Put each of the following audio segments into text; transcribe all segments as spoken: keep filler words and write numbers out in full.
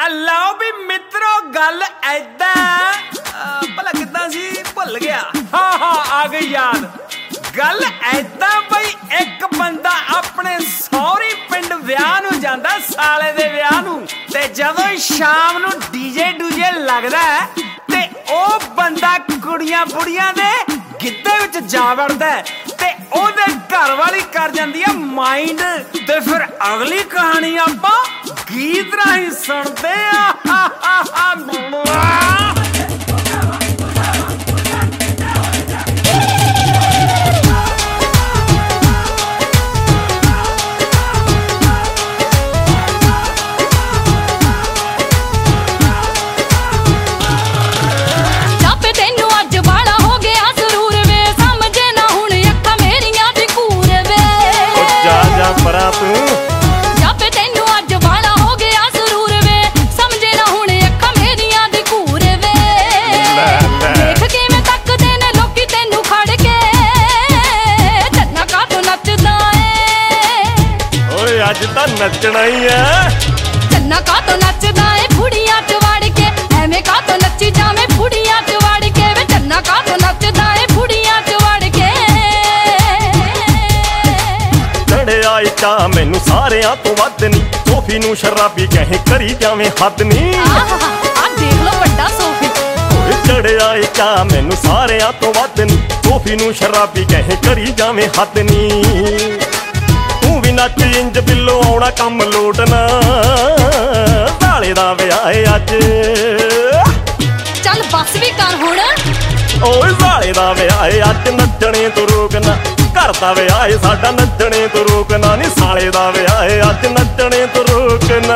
ਲਓ ਵੀ ਮਿੱਤਰੋ ਗੱਲ ਐਦਾਂ ਭਲਾ ਕਿੱਦਾਂ ਸੀ ਭੁੱਲ ਗਿਆ ਹਾਂ ਹਾਂ ਆ ਗਈ ਯਾਦ ਗੱਲ ਐਦਾਂ ਬਈ ਇੱਕ ਬੰਦਾ ਆਪਣੇ ਸਹੁਰੀ ਪਿੰਡ ਵਿਆਹ ਨੂੰ ਜਾਂਦਾ ਸਾਲੇ ਦੇ ਵਿਆਹ ਨੂੰ ਤੇ ਜਦੋਂ ਸ਼ਾਮ ਨੂੰ ਡੀਜੇ ਡੂਜੇ ਲੱਗਦਾ ਤੇ ਉਹ ਬੰਦਾ ਕੁੜੀਆਂ ਬੁੜੀਆਂ ਦੇ ਗਿੱਧੇ ਵਿੱਚ ਜਾ ਵੜਦਾ ਤੇ ਉਹਦੇ ਘਰ ਵਾਲੀ ਕਰ ਜਾਂਦੀ ਆ ਮਾਈਂਡ ਤੇ ਫਿਰ ਅਗਲੀ ਕਹਾਣੀ ਆਪਾਂ ਗੀਤ ਰਾਹੀਂ ਸੁਣਦੇ ਆ ਅੱਜ ਤਾਂ ਨੱਚਣਾ ਹੀ ਐ ਚੰਨਾ ਕਾ ਤੋਂ ਨੱਚਦਾ ਏ ਫੁੜੀਆਂ ਚ ਵੜ ਕੇ ਐਵੇਂ ਕਾ ਤੋਂ ਨੱਚੀ ਜਾਵੇਂ ਫੁੜੀਆਂ ਚ ਵੜ ਕੇ ਵੇ ਚੰਨਾ ਕਾ ਤੋਂ ਨੱਚਦਾ ਏ ਫੁੜੀਆਂ ਚ ਵੜ ਕੇ ਚੜਿਆ ਏ ਚਾਹ ਮੈਨੂੰ ਸਾਰਿਆਂ ਤੋਂ ਵੱਧ ਨੀ ਸੋਫੀ ਨੂੰ ਸ਼ਰਾਬੀ ਕਹੇ ਕਰੀ ਜਾਵੇਂ ਹੱਦ ਨੀ ਆ ਦੇਖ ਲੋ ਵੱਡਾ ਸੋਫੀ ਓਏ ਚੜਿਆ ਏ ਚਾਹ ਮੈਨੂੰ ਸਾਰਿਆਂ ਤੋਂ ਵੱਧ ਨੀ ਸੋਫੀ ਨੂੰ ਸ਼ਰਾਬੀ ਕਹੇ ਕਰੀ ਜਾਵੇਂ ਹੱਦ ਨੀ ਨੱਚ ਇੰਜ ਬਿੱਲੋ ਆਉਣਾ ਕੰਮ ਲੋਟਣਾ ਸਾਲੇ ਦਾ ਵਿਆਹ ਏ ਅੱਜ ਚੱਲ ਬੱਸ ਵੀ ਕਰ ਹੁਣ ਓਏ ਸਾਲੇ ਦਾ ਵਿਆਹ ਏ ਅੱਜ ਨੱਚਣੇ ਤੋਂ ਰੋਕਣਾ ਘਰ ਦਾ ਵਿਆਹ ਏ ਸਾਡਾ ਨੱਚਣੇ ਤੋਂ ਰੋਕਣਾ ਨੀ ਸਾਲੇ ਦਾ ਵਿਆਹ ਏ ਅੱਜ ਨੱਚਣੇ ਤੋਂ ਰੋਕਣਾ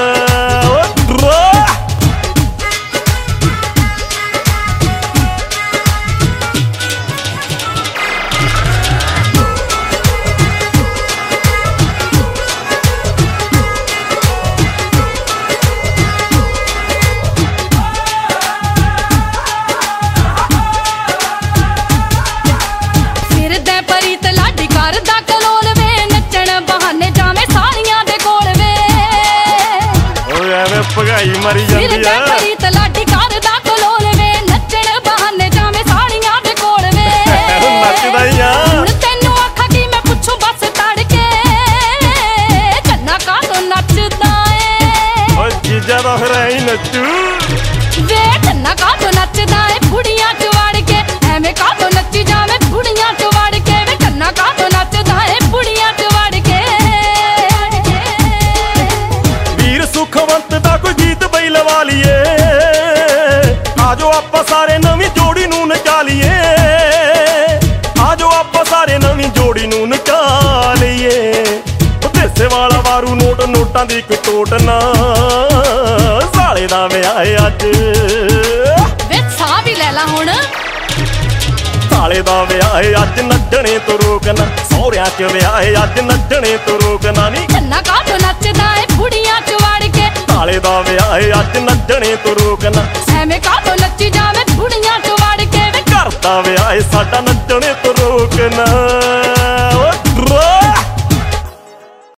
ਭਗਾਈ ਮਰੀ ਜਾਂਦੀ ਆ ਮੇਰੀ ਤਲਾਡੀ ਕਰਦਾ ਕੋਲੋਲ ਵੇ ਨੱਚਣ ਬਹਾਨੇ ਜਾਵੇਂ ਸਾਲੀਆਂ ਦੇ ਕੋਲ ਵੇ ਨੱਚਦਾ ਹੀ ਆ ਹੁਣ ਤੈਨੂੰ ਆਖਾਂ ਕਿ ਮੈਂ ਪੁੱਛੂ ਬਸ ਤੜ ਕੇ ਚੰਨਾ ਕਾ ਤੋਂ ਨੱਚਦਾ ਏ ਓ ਜੀਜਾ ਦਾ ਫਿਰ ਐਂ ਨੱਚੂ ਵੇ ਚੰਨਾ ਕਾ ਤੋਂ ਨੱਚਦਾ ਏ ਫੁੜੀਆਂ ਚ ਵੜ ਕੇ ਐਵੇਂ ਕਾ ਤੋਂ ਨੱਚੀ ਜਾਵੇਂ ਫੁੜੀਆਂ ਚ ਵੜ ਕੇ ਵੇ ਚੰਨਾ ਕਾ ਤੋਂ ਨੱਚਦਾ ਏ ਫੁੜੀਆਂ ਚ ਵੜ ਕੇ ਵੀਰ ਸੁਖਵੰਤ ਦਾ ਕੋਈ ਗੀਤ ਬਈ ਲਵਾ ਲਈਏ ਆਜੋ ਆਪਾਂ ਸਾਰੇ ਨਵੀਂ ਜੋੜੀ ਨੂੰ ਨਚਾ ਲਈਏ ਆਜੋ ਆਪਾਂ ਸਾਰੇ ਨਵੀਂ ਜੋੜੀ ਨੂੰ ਨਚਾ ਲਈਏ ਦੇਸੇ ਵਾਲਾ ਵਾਰੂ ਨੋਟ ਨੋਟਾਂ ਦੀ ਕੋਈ ਟੋਟ ਨਾ ਸਾਲੇ ਦਾ ਵਿਆਹ ਏ ਅੱਜ ਵੇ ਸਾਹ ਵੀ ਲੈ ਲਾ ਹੁਣ ਸਾਲੇ ਦਾ ਵਿਆਹ ਏ ਅੱਜ ਨੱਚਣੇ ਤੋਂ ਰੋਕਣਾ ਸਹੁਰਿਆਂ ਚ ਵਿਆਹ ਏ ਅੱਜ ਨੱਚਣੇ ਤੋਂ ਰੋਕਣਾ ਨੀ ਚੰਨਾ ਕਾ ਤੋਂ ਨੱਚਦਾ ਏ ਫੁੜੀਆਂ ਚ ਵੜ ਕੇ ਸਾਲੇ ਦਾ ਵਿਆਹ ਏ ਅੱਜ ਨੱਚਣੇ ਤੋਂ ਰੋਕਣਾ ਐਵੇਂ ਕਾ ਤੋਂ ਨੱਚੀ ਜਾਵੇਂ ਫੁੜੀਆਂ ਚ ਵੜ ਕੇ ਘਰ ਦਾ ਵਿਆਹ ਏ ਸਾਡਾ ਨੱਚਣੇ ਤੋਂ ਰੋਕਣਾ